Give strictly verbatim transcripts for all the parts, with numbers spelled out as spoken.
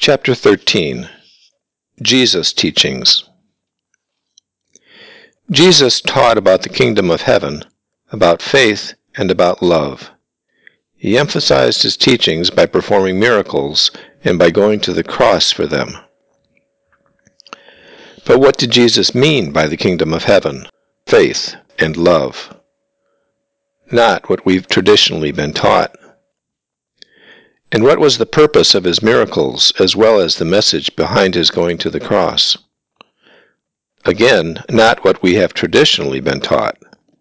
Chapter thirteen. Jesus' Teachings. Jesus taught about the kingdom of heaven, about faith, and about love. He emphasized his teachings by performing miracles and by going to the cross for them. But what did Jesus mean by the kingdom of heaven, faith, and love? Not what we've traditionally been taught. And what was the purpose of his miracles, as well as the message behind his going to the cross? Again, not what we have traditionally been taught.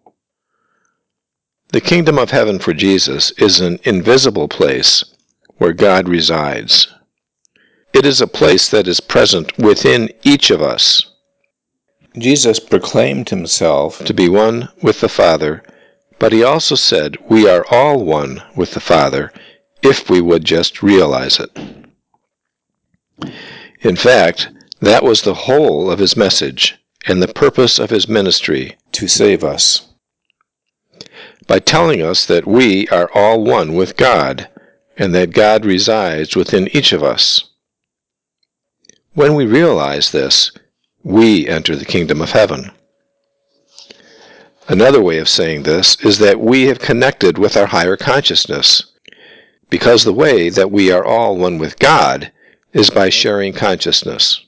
The kingdom of heaven for Jesus is an invisible place where God resides. It is a place that is present within each of us. Jesus proclaimed himself to be one with the Father, but he also said we are all one with the Father if we would just realize it. In fact, that was the whole of his message and the purpose of his ministry, to save us. By telling us that we are all one with God and that God resides within each of us. When we realize this, we enter the kingdom of heaven. Another way of saying this is that we have connected with our higher consciousness, because the way that we are all one with God is by sharing consciousness.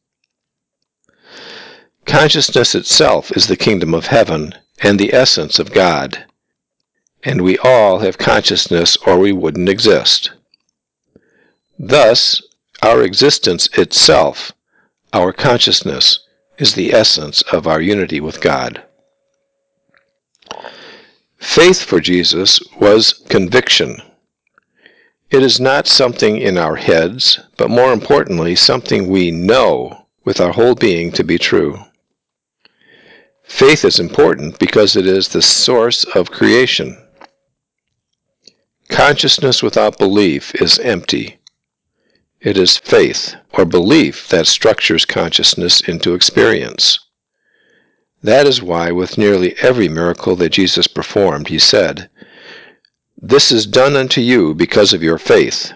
Consciousness itself is the kingdom of heaven and the essence of God, and we all have consciousness or we wouldn't exist. Thus, our existence itself, our consciousness, is the essence of our unity with God. Faith for Jesus was conviction. It is not something in our heads, but more importantly, something we know with our whole being to be true. Faith is important because it is the source of creation. Consciousness without belief is empty. It is faith or belief that structures consciousness into experience. That is why with nearly every miracle that Jesus performed, he said, "This is done unto you because of your faith."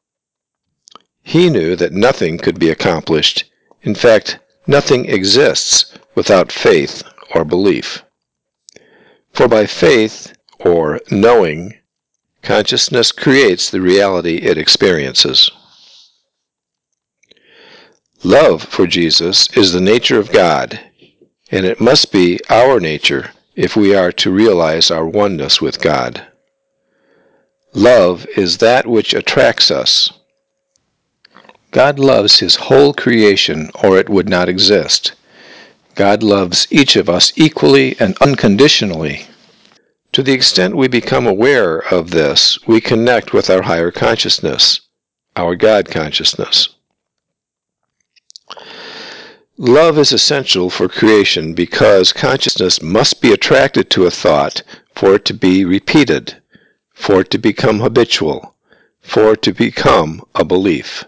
He knew that nothing could be accomplished. In fact, nothing exists without faith or belief. For by faith, or knowing, consciousness creates the reality it experiences. Love for Jesus is the nature of God, and it must be our nature if we are to realize our oneness with God. Love is that which attracts us. God loves his whole creation, or it would not exist. God loves each of us equally and unconditionally. To the extent we become aware of this, we connect with our higher consciousness, our God consciousness. Love is essential for creation because consciousness must be attracted to a thought for it to be repeated, for it to become habitual, for it to become a belief.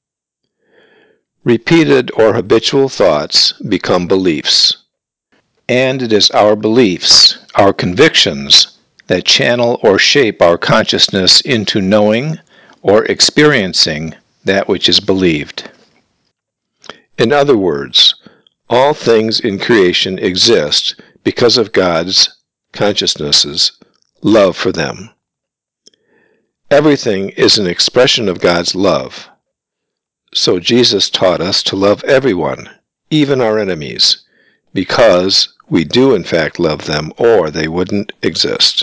Repeated or habitual thoughts become beliefs. And it is our beliefs, our convictions, that channel or shape our consciousness into knowing or experiencing that which is believed. In other words, all things in creation exist because of God's consciousness's love for them. Everything is an expression of God's love. So Jesus taught us to love everyone, even our enemies, because we do in fact love them or they wouldn't exist.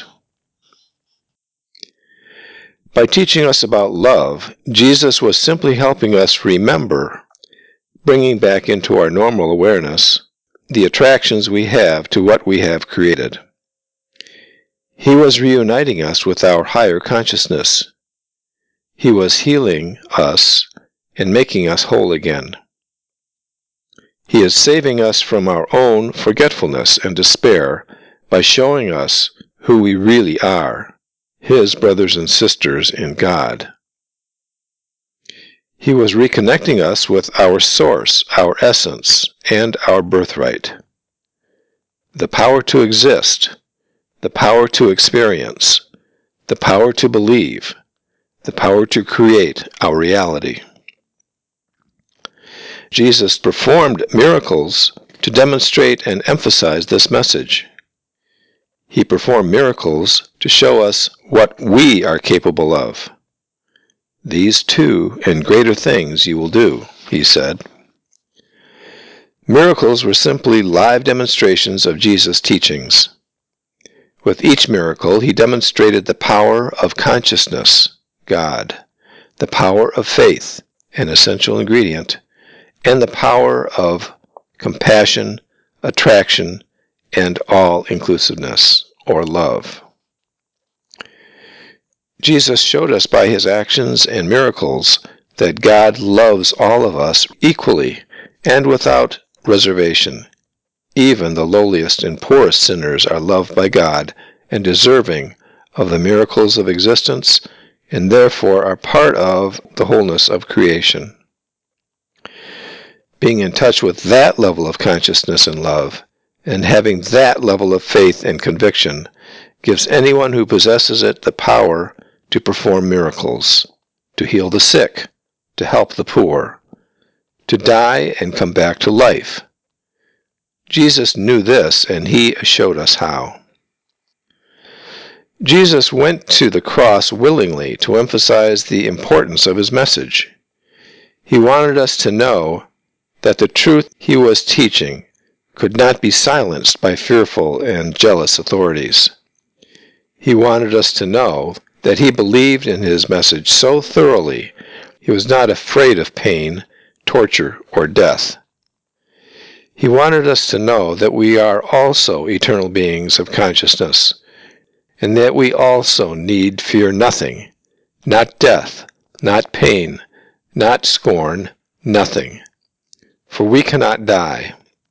By teaching us about love, Jesus was simply helping us remember, bringing back into our normal awareness, the attractions we have to what we have created. He was reuniting us with our higher consciousness. He was healing us and making us whole again. He is saving us from our own forgetfulness and despair by showing us who we really are, his brothers and sisters in God. He was reconnecting us with our source, our essence, and our birthright. The power to exist, the power to experience, the power to believe, the power to create our reality. Jesus performed miracles to demonstrate and emphasize this message. He performed miracles to show us what we are capable of. These two and greater things you will do, he said. Miracles were simply live demonstrations of Jesus' teachings. With each miracle, he demonstrated the power of consciousness, God, the power of faith, an essential ingredient, and the power of compassion, attraction, and all-inclusiveness, or love. Jesus showed us by his actions and miracles that God loves all of us equally and without reservation. Even the lowliest and poorest sinners are loved by God and deserving of the miracles of existence, and therefore are part of the wholeness of creation. Being in touch with that level of consciousness and love, and having that level of faith and conviction, gives anyone who possesses it the power to perform miracles, to heal the sick, to help the poor, to die and come back to life. Jesus knew this, and he showed us how. Jesus went to the cross willingly to emphasize the importance of his message. He wanted us to know that the truth he was teaching could not be silenced by fearful and jealous authorities. He wanted us to know that he believed in his message so thoroughly he was not afraid of pain, torture, or death. He wanted us to know that we are also eternal beings of consciousness, and that we also need fear nothing, not death, not pain, not scorn, nothing. For we cannot die.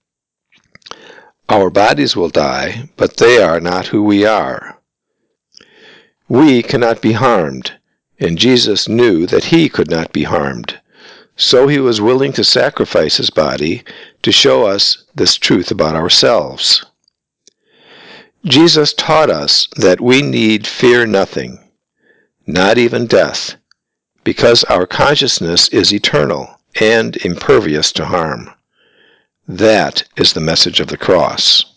Our bodies will die, but they are not who we are. We cannot be harmed, and Jesus knew that he could not be harmed. So he was willing to sacrifice his body to show us this truth about ourselves. Jesus taught us that we need fear nothing, not even death, because our consciousness is eternal and impervious to harm. That is the message of the cross.